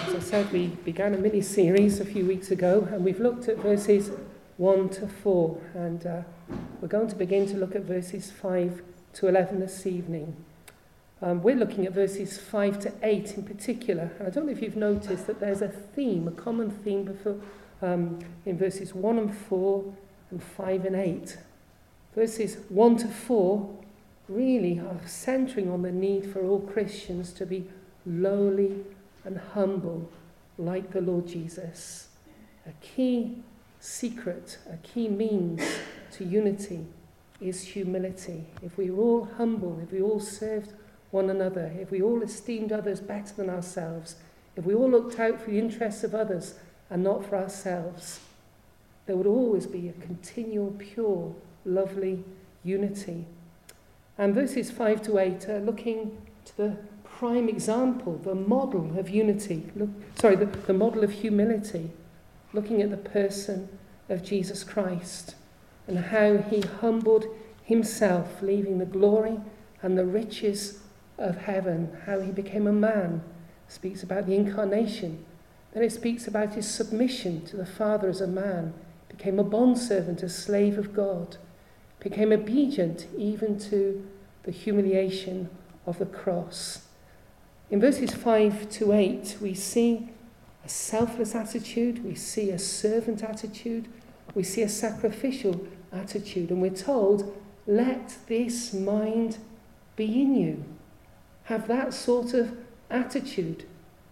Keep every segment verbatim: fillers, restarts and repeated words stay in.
As I said, we began a mini-series a few weeks ago, and we've looked at verses one to four, and uh, we're going to begin to look at verses five to eleven this evening. Um, we're looking at verses five to eight in particular, and I don't know if you've noticed that there's a theme, a common theme before, um, in verses one and four and five and eight. Verses one to four really are centering on the need for all Christians to be lowly and humble like the Lord Jesus. A key secret, a key means to unity is humility. If we were all humble, if we all served one another, if we all esteemed others better than ourselves, if we all looked out for the interests of others and not for ourselves, there would always be a continual, pure, lovely unity. And verses five to eight are looking to the prime example, the model of unity, look, sorry, the, the model of humility, looking at the person of Jesus Christ and how he humbled himself, leaving the glory and the riches of heaven, how he became a man. It speaks about the incarnation. Then it speaks about his submission to the Father as a man, became a bondservant, a slave of God, became obedient even to the humiliation of the cross. In verses five to eight, we see a selfless attitude, we see a servant attitude, we see a sacrificial attitude, and we're told, let this mind be in you. Have that sort of attitude,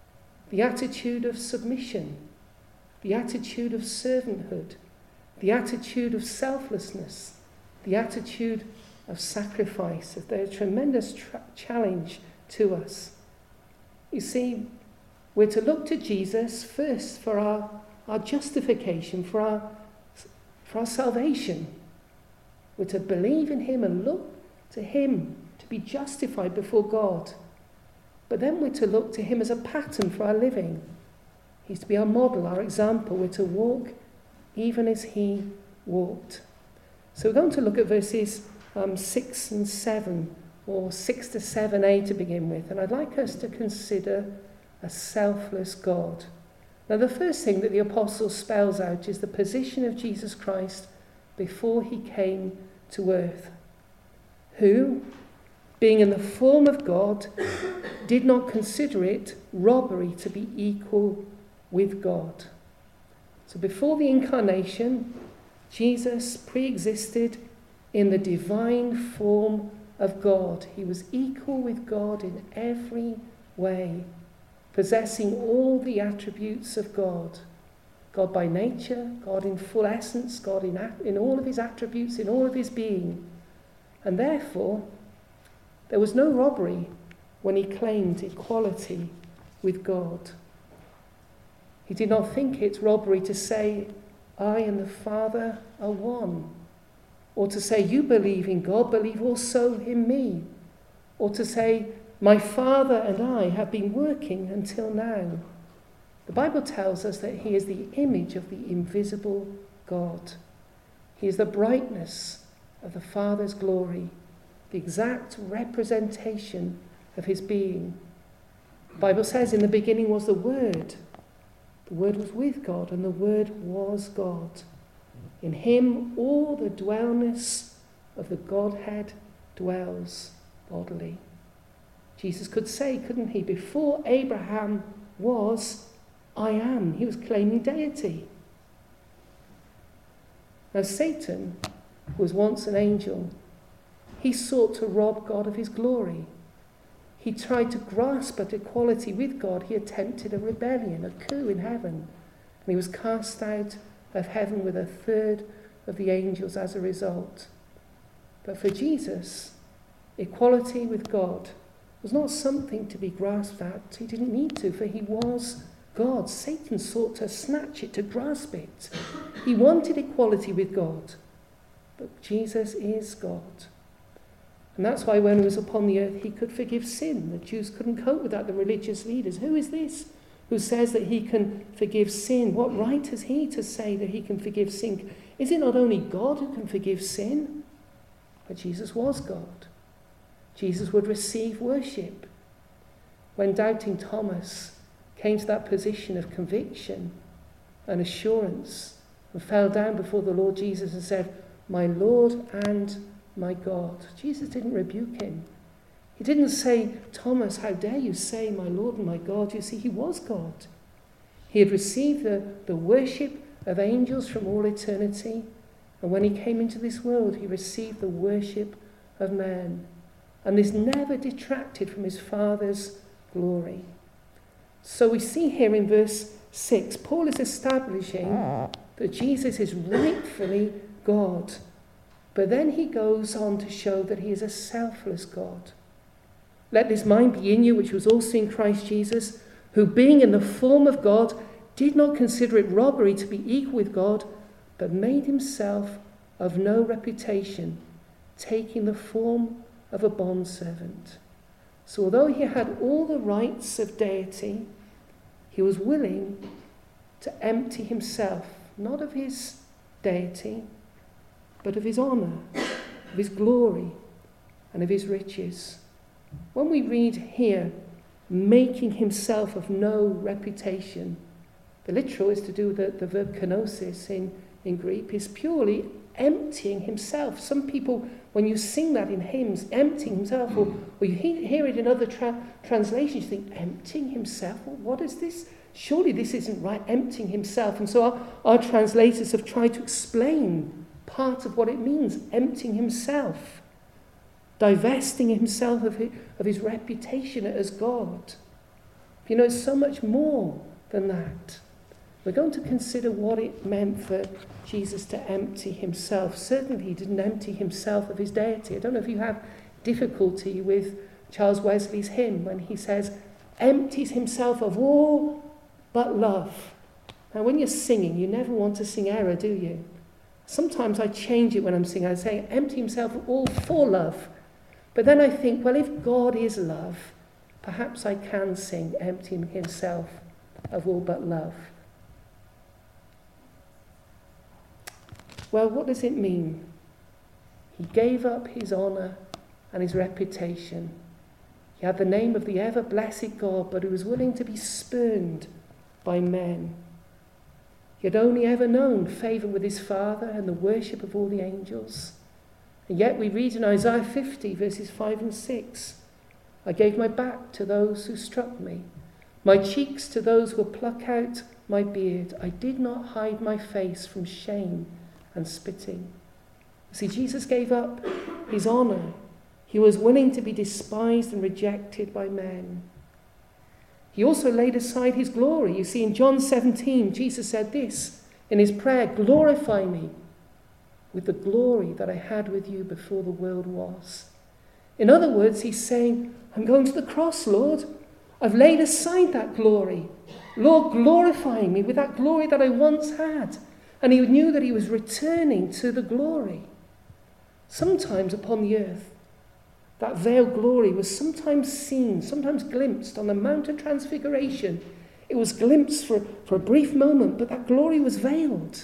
the attitude of submission, the attitude of servanthood, the attitude of selflessness, the attitude of sacrifice. They're a tremendous tra- challenge to us. You see, we're to look to Jesus first for our, our justification, for our, for our salvation. We're to believe in him and look to him to be justified before God. But then we're to look to him as a pattern for our living. He's to be our model, our example. We're to walk even as he walked. So we're going to look at verses um, six and seven, or six to seven a to begin with. And I'd like us to consider a selfless God. Now, the first thing that the apostle spells out is the position of Jesus Christ before he came to earth, who, being in the form of God, did not consider it robbery to be equal with God. So before the incarnation, Jesus pre-existed in the divine form of God. He was equal with God in every way, possessing all the attributes of God. God by nature, God in full essence, God in, in all of his attributes, in all of his being. And therefore, there was no robbery when he claimed equality with God. He did not think it robbery to say, I and the Father are one. Or to say, you believe in God, believe also in me. Or to say, my Father and I have been working until now. The Bible tells us that he is the image of the invisible God. He is the brightness of the Father's glory, the exact representation of his being. The Bible says, in the beginning was the Word. The Word was with God, and the Word was God. In him all the dwellness of the Godhead dwells bodily. Jesus could say, couldn't he, before Abraham was, I am. He was claiming deity. Now Satan was once an angel. He sought to rob God of his glory. He tried to grasp at equality with God. He attempted a rebellion, a coup in heaven. And he was cast out of heaven with a third of the angels as a result. But for Jesus, equality with God was not something to be grasped at. He didn't need to, for he was God. Satan sought to snatch it, to grasp it. He wanted equality with God. But Jesus is God. And that's why when he was upon the earth, he could forgive sin. The Jews couldn't cope with that, the religious leaders. Who is this who says that he can forgive sin? What right has he to say that he can forgive sin? Is it not only God who can forgive sin? But Jesus was God. Jesus would receive worship. When doubting Thomas came to that position of conviction and assurance and fell down before the Lord Jesus and said, "My Lord and my God." Jesus didn't rebuke him. He didn't say, "Thomas, how dare you say my Lord and my God?" You see, he was God. He had received the, the worship of angels from all eternity. And when he came into this world, he received the worship of man. And this never detracted from his Father's glory. So we see here in verse six, Paul is establishing that Jesus is rightfully God. But then he goes on to show that he is a selfless God. "Let this mind be in you, which was also in Christ Jesus, who being in the form of God, did not consider it robbery to be equal with God, but made himself of no reputation, taking the form of a bondservant." So although he had all the rights of deity, he was willing to empty himself, not of his deity, but of his honour, of his glory, and of his riches. When we read here, making himself of no reputation, the literal is to do with the, the verb kenosis in, in Greek, is purely emptying himself. Some people, when you sing that in hymns, emptying himself, or, or you he- hear it in other tra- translations, you think, emptying himself? Well, what is this? Surely this isn't right, emptying himself. And so our, our translators have tried to explain part of what it means, emptying himself, divesting himself of his, of his reputation as God. You know, it's so much more than that. We're going to consider what it meant for Jesus to empty himself. Certainly he didn't empty himself of his deity. I don't know if you have difficulty with Charles Wesley's hymn when he says, "empties himself of all but love." Now when you're singing, you never want to sing error, do you? Sometimes I change it when I'm singing. I say, empty himself of all for love. But then I think, well, if God is love, perhaps I can sing, emptying himself of all but love. Well, what does it mean? He gave up his honour and his reputation. He had the name of the ever-blessed God, but he was willing to be spurned by men. He had only ever known favour with his Father and the worship of all the angels. And yet we read in Isaiah fifty, verses five and six, "I gave my back to those who struck me, my cheeks to those who pluck out my beard. I did not hide my face from shame and spitting." See, Jesus gave up his honour. He was willing to be despised and rejected by men. He also laid aside his glory. You see, in John seventeen, Jesus said this in his prayer, "Glorify me with the glory that I had with you before the world was." In other words, he's saying, I'm going to the cross, Lord. I've laid aside that glory. Lord, glorifying me with that glory that I once had. And he knew that he was returning to the glory. Sometimes upon the earth, that veiled glory was sometimes seen, sometimes glimpsed on the Mount of Transfiguration. It was glimpsed for, for a brief moment, but that glory was veiled.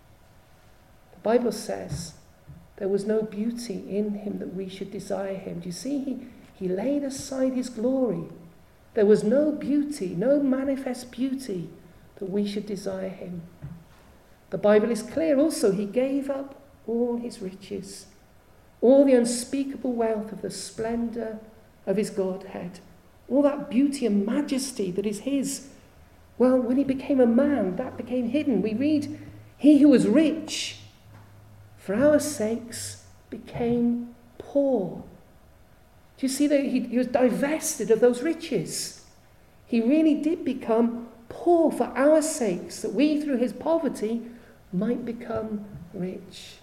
The Bible says there was no beauty in him that we should desire him. Do you see? He, he laid aside his glory. There was no beauty, no manifest beauty that we should desire him. The Bible is clear also. He gave up all his riches, all the unspeakable wealth of the splendour of his Godhead, all that beauty and majesty that is his. Well, when he became a man, that became hidden. We read, he who was rich, for our sakes, became poor. Do you see that he, he was divested of those riches? He really did become poor for our sakes, that we, through his poverty, might become rich.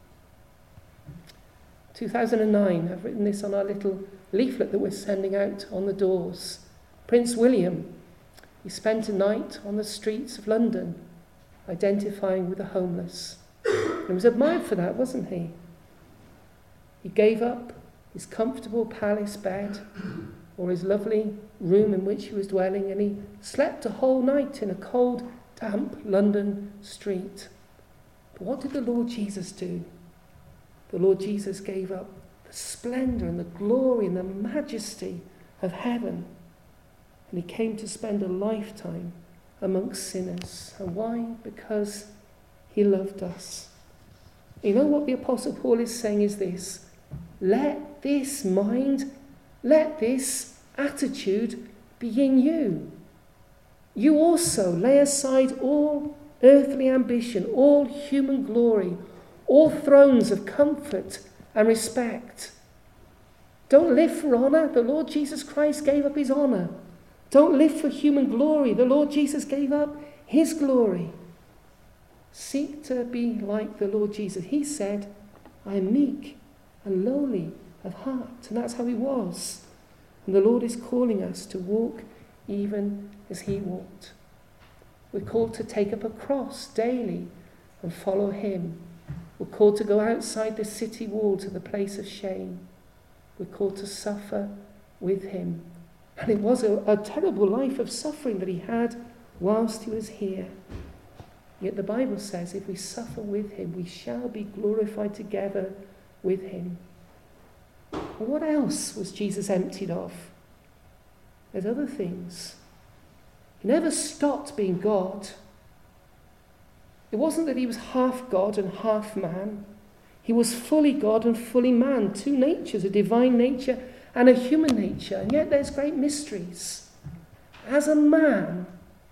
two thousand nine, I've written this on our little leaflet that we're sending out on the doors. Prince William, he spent a night on the streets of London, identifying with the homeless. And he was admired for that, wasn't he? He gave up his comfortable palace bed, or his lovely room in which he was dwelling, and he slept a whole night in a cold, damp London street. But what did the Lord Jesus do? The Lord Jesus gave up the splendour and the glory and the majesty of heaven. And he came to spend a lifetime amongst sinners. And why? Because he loved us. You know what the Apostle Paul is saying is this: let this mind, let this attitude be in you. You also lay aside all earthly ambition, all human glory, all thrones of comfort and respect. Don't live for honour. The Lord Jesus Christ gave up his honour. Don't live for human glory. The Lord Jesus gave up his glory. Seek to be like the Lord Jesus. He said, I am meek and lowly of heart. And that's how he was. And the Lord is calling us to walk even as he walked. We're called to take up a cross daily and follow him. We're called to go outside the city wall to the place of shame. We're called to suffer with him. And it was a, a terrible life of suffering that he had whilst he was here. Yet the Bible says if we suffer with him, we shall be glorified together with him. Well, what else was Jesus emptied of? There's other things. He never stopped being God. It wasn't that he was half God and half man. He was fully God and fully man, two natures, a divine nature and a human nature. And yet there's great mysteries. As a man,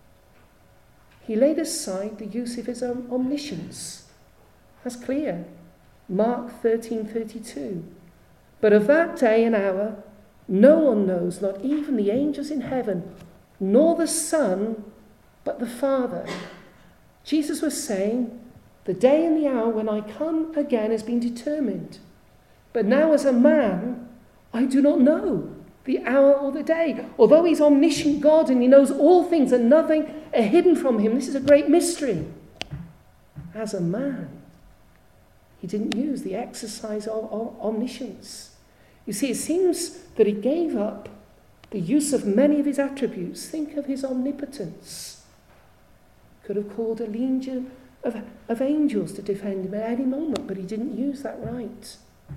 he laid aside the use of his own omniscience. That's clear. Mark thirteen thirty-two. But of that day and hour, no one knows, not even the angels in heaven, nor the Son, but the Father. Jesus was saying, the day and the hour when I come again has been determined. But now as a man, I do not know the hour or the day. Although he's omniscient God and he knows all things and nothing are hidden from him, this is a great mystery. As a man, he didn't use the exercise of, of omniscience. You see, it seems that he gave up the use of many of his attributes. Think of his omnipotence. Could have called a legion of, of angels to defend him at any moment, but he didn't use that right.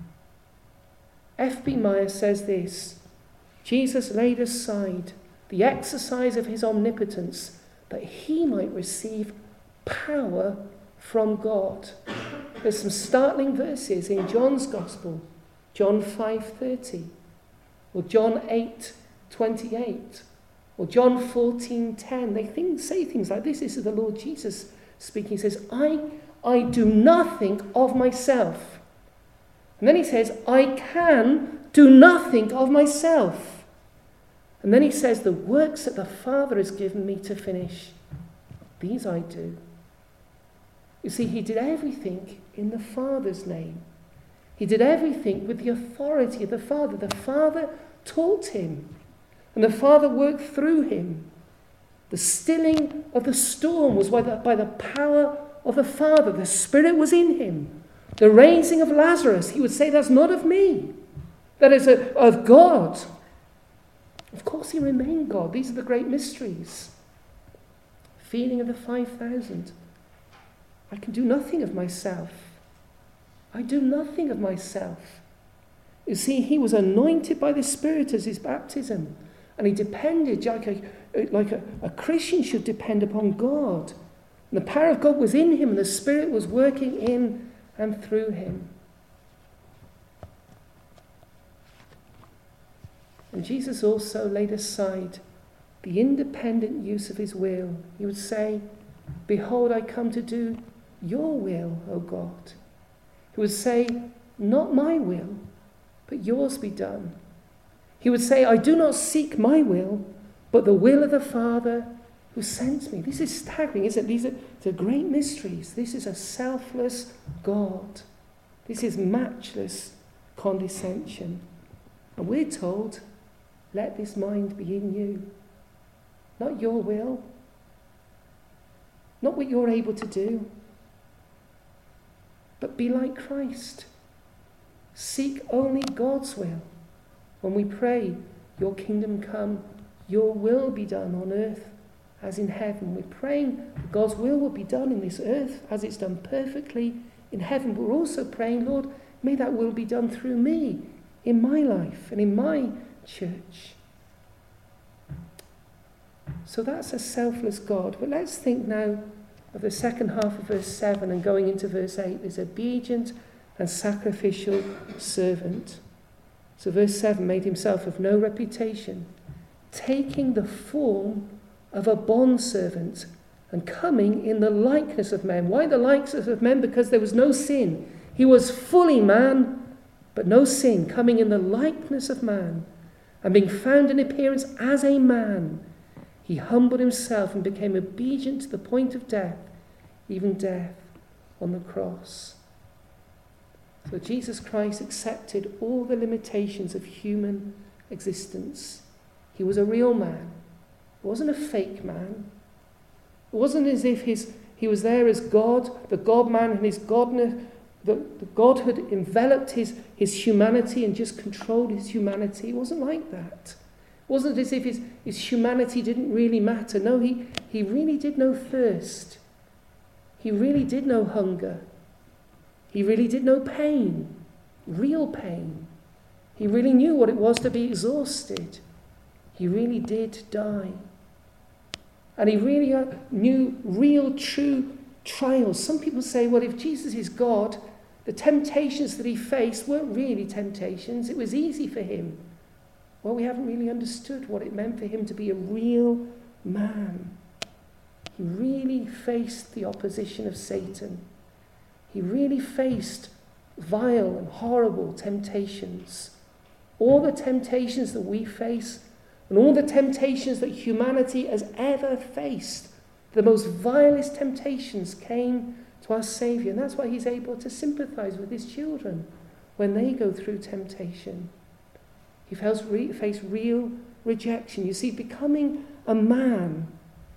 F B Meyer says this: Jesus laid aside the exercise of his omnipotence that he might receive power from God. There's some startling verses in John's Gospel, John five thirty, or John eight twenty-eight, or John fourteen ten. They think, say things like this. This is the Lord Jesus speaking. He says, I, I do nothing of myself. And then he says, I can do nothing of myself. And then he says, the works that the Father has given me to finish, these I do. You see, he did everything in the Father's name. He did everything with the authority of the Father. The Father taught him, and the Father worked through him. The stilling of the storm was by the, by the power of the Father. The Spirit was in him. The raising of Lazarus, he would say, that's not of me. That is a, of God. Of course he remained God. These are the great mysteries. Feeding of the five thousand. I can do nothing of myself. I do nothing of myself. You see, he was anointed by the Spirit as his baptism. And he depended, like a, like a, a Christian should depend upon God. And the power of God was in him, and the Spirit was working in and through him. And Jesus also laid aside the independent use of his will. He would say, behold, I come to do your will, O God. He would say, not my will, but yours be done. He would say, I do not seek my will, but the will of the Father who sent me. This is staggering, isn't it? These are the great mysteries. This is a selfless God. This is matchless condescension. And we're told, let this mind be in you. Not your will. Not what you're able to do. But be like Christ. Seek only God's will. When we pray, your kingdom come, your will be done on earth as in heaven. We're praying that God's will will be done in this earth as it's done perfectly in heaven. But we're also praying, Lord, may that will be done through me, in my life and in my church. So that's a selfless God. But let's think now of the second half of verse seven and going into verse eight. This obedient and sacrificial servant. So verse seven, made himself of no reputation, taking the form of a bondservant and coming in the likeness of men. Why the likeness of men? Because there was no sin. He was fully man, but no sin, coming in the likeness of man, and being found in appearance as a man, he humbled himself and became obedient to the point of death, even death on the cross. So Jesus Christ accepted all the limitations of human existence. He was a real man. He wasn't a fake man. It wasn't as if his, he was there as God, the God-man, and his godness, the, the Godhood enveloped his, his humanity and just controlled his humanity. It wasn't like that. It wasn't as if his, his humanity didn't really matter. No, he, he really did know thirst. He really did know hunger. He really did know pain, real pain. He really knew what it was to be exhausted. He really did die. And he really knew real, true trials. Some people say, well, if Jesus is God, the temptations that he faced weren't really temptations. It was easy for him. Well, we haven't really understood what it meant for him to be a real man. He really faced the opposition of Satan. He really faced vile and horrible temptations. All the temptations that we face and all the temptations that humanity has ever faced, the most vilest temptations came to our Saviour. And that's why he's able to sympathise with his children when they go through temptation. He faced real rejection. You see, becoming a man,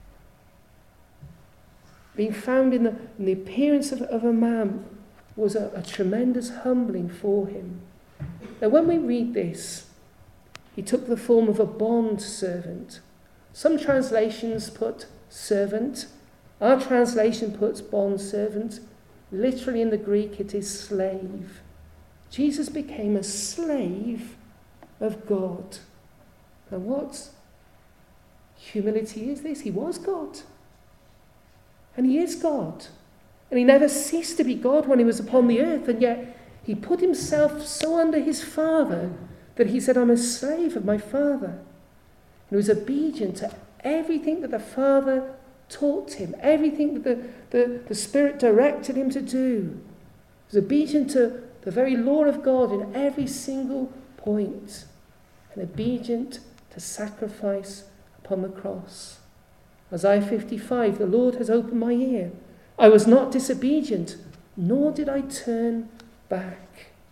being found in the, in the appearance of, of a man, was a, a tremendous humbling for him. Now, when we read this, he took the form of a bond servant. Some translations put servant. Our translation puts bond servant. Literally in the Greek, it is slave. Jesus became a slave of God. And what humility is this? He was God. And he is God. And he never ceased to be God when he was upon the earth. And yet he put himself so under his Father that he said, I'm a slave of my Father. And he was obedient to everything that the Father taught him, everything that the, the, the Spirit directed him to do. He was obedient to the very law of God in every single point, and obedient to sacrifice upon the cross. Isaiah fifty-five, the Lord has opened my ear. I was not disobedient, nor did I turn back.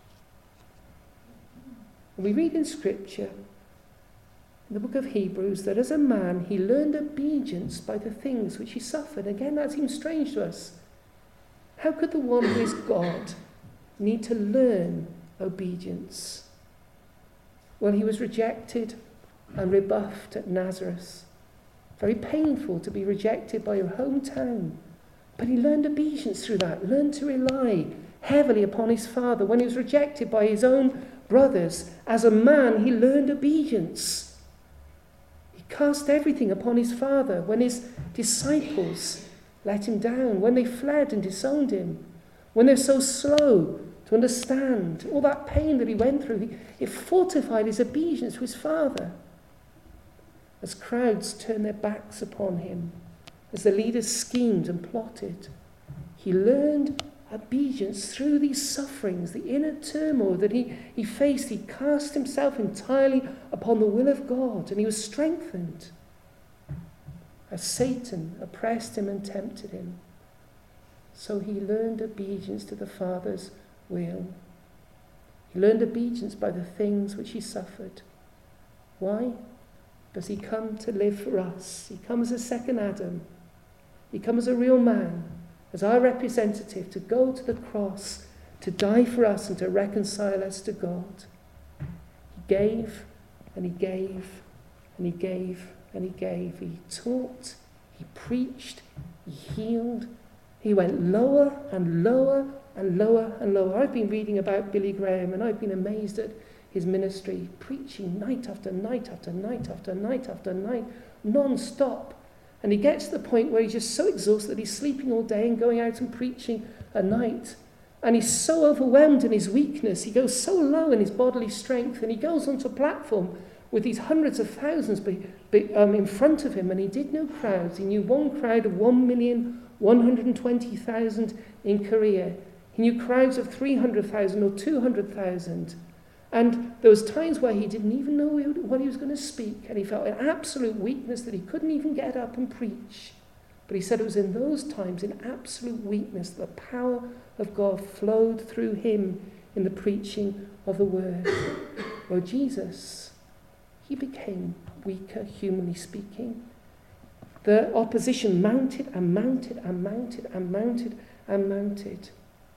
We read in Scripture, in the book of Hebrews, that as a man he learned obedience by the things which he suffered. Again, that seems strange to us. How could the one who is God need to learn obedience? Well, he was rejected and rebuffed at Nazareth. Very painful to be rejected by your hometown. But he learned obedience through that, learned to rely heavily upon his Father. When he was rejected by his own brothers, as a man, he learned obedience. He cast everything upon his Father. When his disciples let him down, when they fled and disowned him, when they're so slow to understand all that pain that he went through, it fortified his obedience to his Father. As crowds turned their backs upon him, as the leaders schemed and plotted, he learned obedience through these sufferings, the inner turmoil that he, he faced. He cast himself entirely upon the will of God, and he was strengthened as Satan oppressed him and tempted him. So he learned obedience to the Father's will. He learned obedience by the things which he suffered. Why? Does he come to live for us? He comes as second Adam. He comes as a real man, as our representative, to go to the cross, to die for us and to reconcile us to God. He gave and he gave and he gave and he gave. He taught, he preached, he healed. He went lower and lower and lower and lower. I've been reading about Billy Graham and I've been amazed at his ministry, preaching night after night after night after night after night non-stop. And he gets to the point where he's just so exhausted that he's sleeping all day and going out and preaching at night. And he's so overwhelmed in his weakness. He goes so low in his bodily strength. And he goes onto a platform with these hundreds of thousands be, be, um, in front of him. And he did know crowds. He knew one crowd of one million one hundred twenty thousand in Korea. He knew crowds of three hundred thousand or two hundred thousand. And there was times where he didn't even know what he was going to speak, and he felt an absolute weakness that he couldn't even get up and preach. But he said it was in those times, in absolute weakness, that the power of God flowed through him in the preaching of the word. Well, Jesus, he became weaker, humanly speaking. The opposition mounted and mounted and mounted and mounted and mounted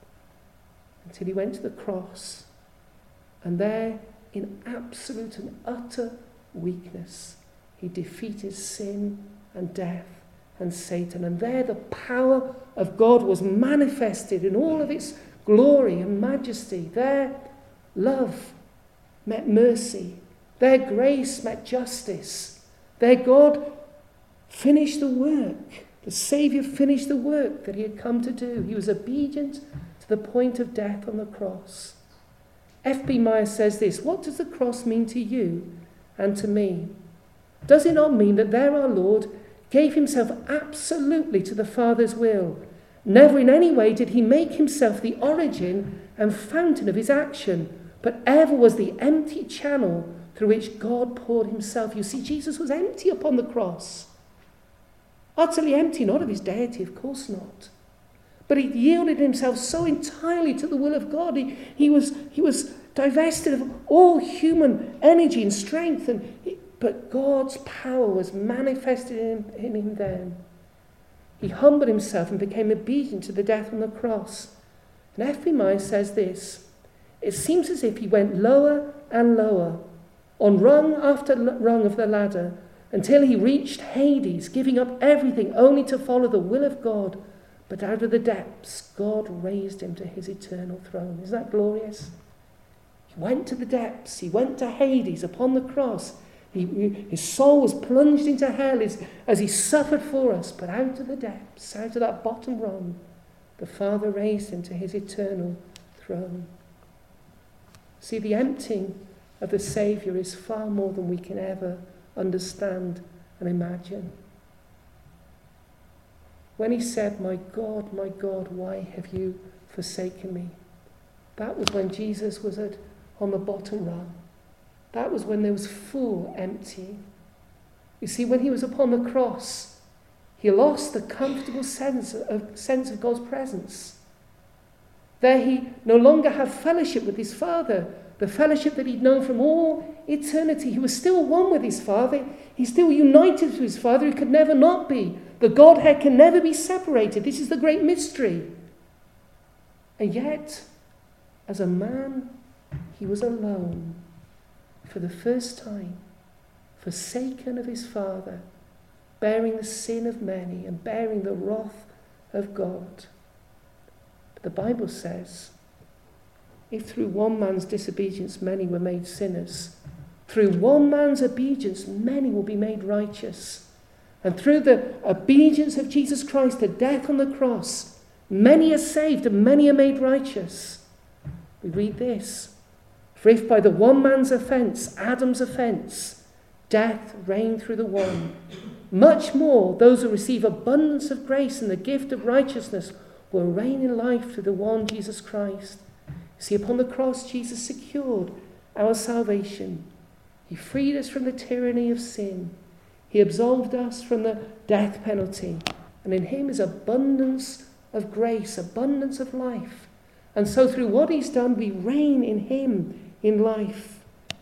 until he went to the cross. And there, in absolute and utter weakness, he defeated sin and death and Satan. And there the power of God was manifested in all of its glory and majesty. There, love met mercy. There, grace met justice. There, God finished the work. The Saviour finished the work that he had come to do. He was obedient to the point of death on the cross. F B Meyer says this: what does the cross mean to you and to me? Does it not mean that there our Lord gave himself absolutely to the Father's will? Never in any way did he make himself the origin and fountain of his action, but ever was the empty channel through which God poured himself. You see, Jesus was empty upon the cross. Utterly empty, not of his deity, of course not. But he yielded himself so entirely to the will of God. He, he, was, he was divested of all human energy and strength. And he, but God's power was manifested in, in him then. He humbled himself and became obedient to the death on the cross. And F B Meyer says this: it seems as if he went lower and lower, on rung after rung of the ladder, until he reached Hades, giving up everything only to follow the will of God. But out of the depths, God raised him to his eternal throne. Isn't that glorious? He went to the depths. He went to Hades upon the cross. He, his soul was plunged into hell as, as he suffered for us. But out of the depths, out of that bottom rung, the Father raised him to his eternal throne. See, the emptying of the Saviour is far more than we can ever understand and imagine. When he said, "My God, my God, why have you forsaken me?" that was when Jesus was at, on the bottom rung. That was when there was full emptying. You see, when he was upon the cross, he lost the comfortable sense of, sense of God's presence. There he no longer had fellowship with his Father, the fellowship that he'd known from all eternity. He was still one with his Father. He's still united to his Father. He could never not be. The Godhead can never be separated. This is the great mystery. And yet, as a man, he was alone for the first time, forsaken of his Father, bearing the sin of many and bearing the wrath of God. But the Bible says, if through one man's disobedience many were made sinners, through one man's obedience many will be made righteous. And through the obedience of Jesus Christ to death on the cross, many are saved and many are made righteous. We read this: for if by the one man's offence, Adam's offence, death reigned through the one, much more those who receive abundance of grace and the gift of righteousness will reign in life through the one Jesus Christ. See, upon the cross, Jesus secured our salvation. He freed us from the tyranny of sin. He absolved us from the death penalty. And in him is abundance of grace, abundance of life. And so through what he's done, we reign in him in life.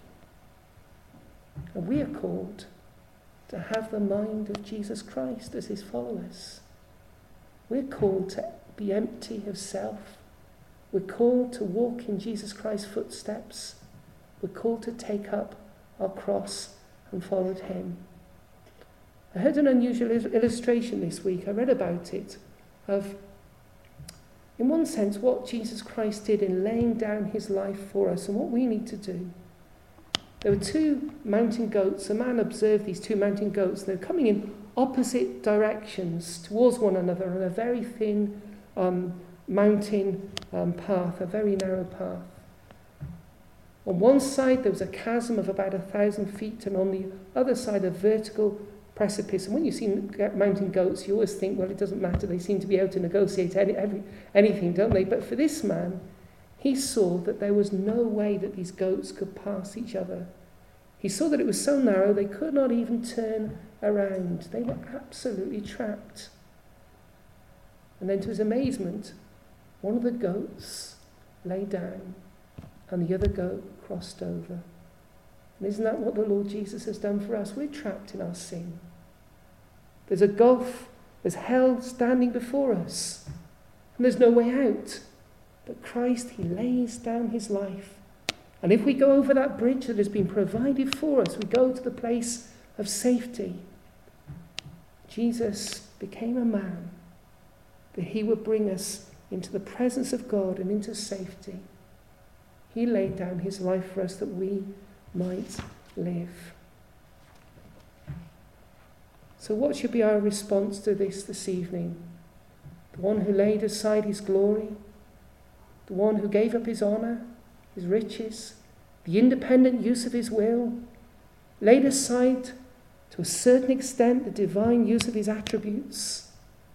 And we are called to have the mind of Jesus Christ as his followers. We're called to be empty of self. We're called to walk in Jesus Christ's footsteps. We're called to take up our cross and follow him. I heard an unusual illustration this week. I read about it, of, in one sense, what Jesus Christ did in laying down his life for us and what we need to do. There were two mountain goats. A man observed these two mountain goats. They were coming in opposite directions towards one another on a very thin um, mountain um, path, a very narrow path. On one side there was a chasm of about a thousand feet, and on the other side a vertical precipice. And when you see mountain goats, you always think, well, it doesn't matter. They seem to be able to negotiate any, every, anything, don't they? But for this man, he saw that there was no way that these goats could pass each other. He saw that it was so narrow they could not even turn around. They were absolutely trapped. And then to his amazement, one of the goats lay down and the other goat crossed over. And isn't that what the Lord Jesus has done for us? We're trapped in our sin. There's a gulf, there's hell standing before us, and there's no way out. But Christ, he lays down his life. And if we go over that bridge that has been provided for us, we go to the place of safety. Jesus became a man that he would bring us into the presence of God and into safety. He laid down his life for us that we might live. So what should be our response to this this evening? The one who laid aside his glory, the one who gave up his honour, his riches, the independent use of his will, laid aside to a certain extent the divine use of his attributes,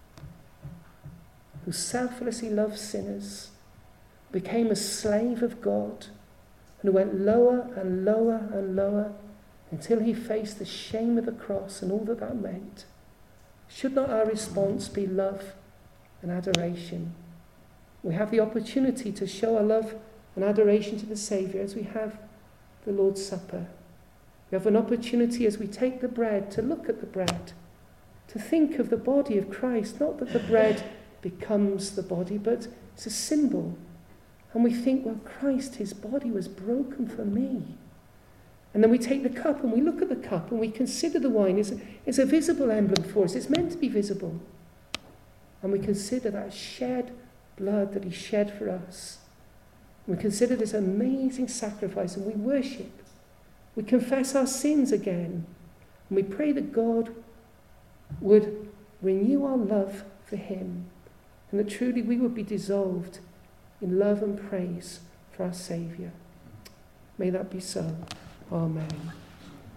who selflessly loved sinners, became a slave of God, and who went lower and lower and lower until he faced the shame of the cross and all that that meant. Should not our response be love and adoration? We have the opportunity to show our love and adoration to the Saviour as we have the Lord's Supper. We have an opportunity as we take the bread to look at the bread, to think of the body of Christ, not that the bread becomes the body, but it's a symbol. And we think, well, Christ, his body was broken for me. And then we take the cup and we look at the cup and we consider the wine. It's a, it's a visible emblem for us. It's meant to be visible. And we consider that shed blood that he shed for us. We consider this amazing sacrifice and we worship. We confess our sins again. And we pray that God would renew our love for him and that truly we would be dissolved in love and praise for our Saviour. May that be so. Amen.